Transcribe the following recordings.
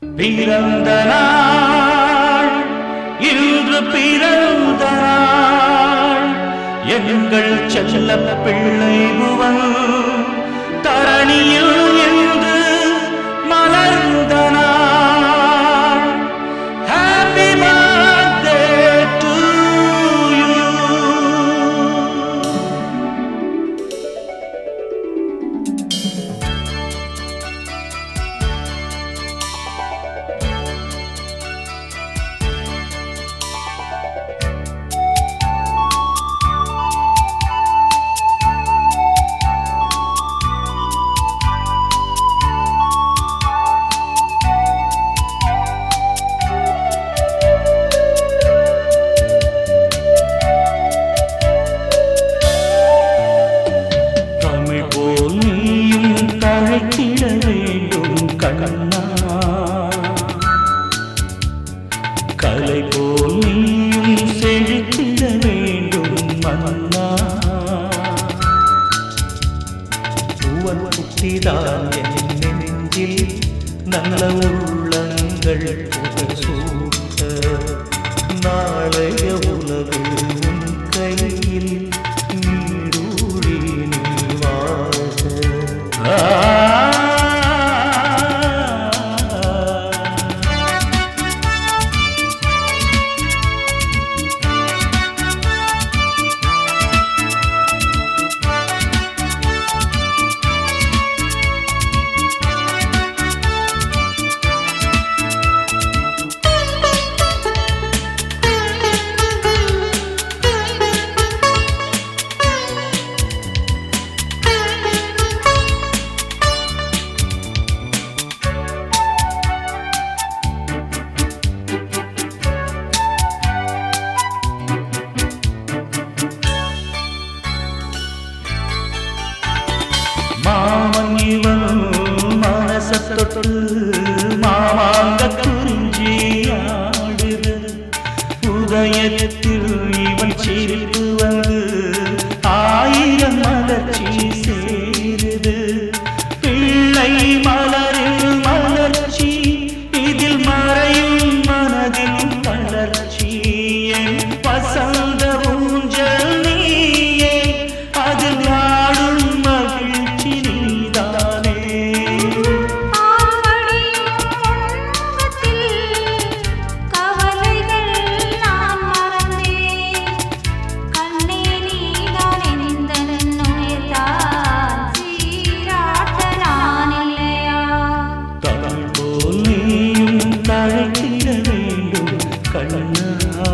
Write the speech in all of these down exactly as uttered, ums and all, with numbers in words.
பிறந்த நாள் இன்று பிறந்த நாள் எங்கள் செல்ல பிள்ளை புவன் தரணியில் என்று மலர்ந்த நாள். Happy birthday to you. தழைத்திட வேண்டும் கண்ணா, கலை போல் நீயும் செழித்திட வேண்டும் மன்னா. பூவன் குட்டிதான் என் நெஞ்சில் நல்ல உள்ளங்கள் புகசூட்ட. நாளைய உலகு உன் கையில் நீடூழி நீவாக. மாமன் இவன் மனசத்தொட்டு மாமாங்க குறிஞ்சி ஆடுது. உதயத்தில் இவன் சிரிப்பு வந்து ஆயிரம் மலர்ச்சி சேருது. பிள்ளை மலரில் மலர்ச்சி இதில் மறையும் மனதில் வளர்ச்சி. என் வசந்த ஊஞ்சல் நீயே அதில் நாடும் தழைத்திட வேண்டும் கண்ணா.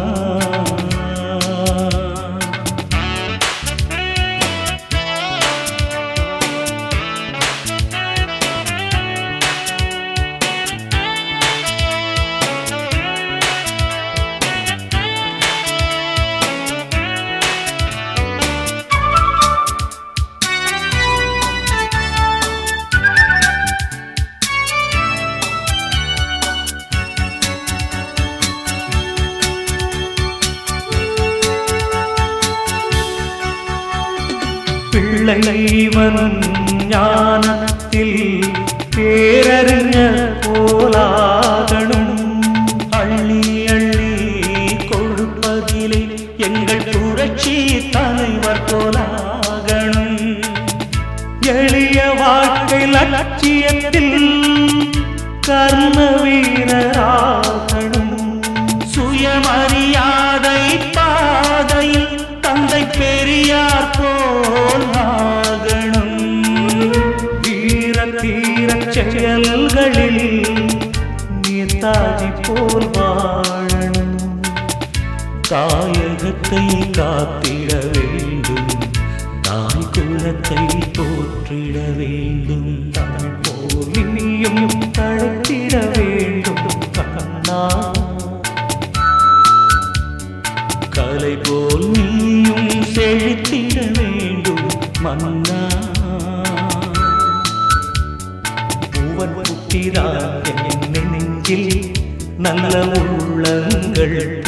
பிள்ளைவன் ஞானத்தில் பேரறிஞர் போலாகணும். அள்ளி அள்ளி கொடுப்பதிலே எங்கள் புரட்சி தலைவர் போலாகணும். எளிய வாழ்க்கை லட்சியத்தில் கர்ம வீரராகணும். சுயமரியாதை பாதையில் தந்தை பெரியார் போல் ஆகணும். வீர தீர செயல்களில் நேதாஜி போல் வாழணும். தாயகத்தை காத்திட வேண்டும், தாய் குலத்தை போற்றிட வேண்டும். தமிழ் போல் இனியும் தழைத்திட வேண்டும் கண்ணா. கலை போல் நீயும் செழித்திட வேண்டும் மன்னா. பூவன் குட்டிதான் என் நெஞ்சில் நல்ல உள்ளங்கள்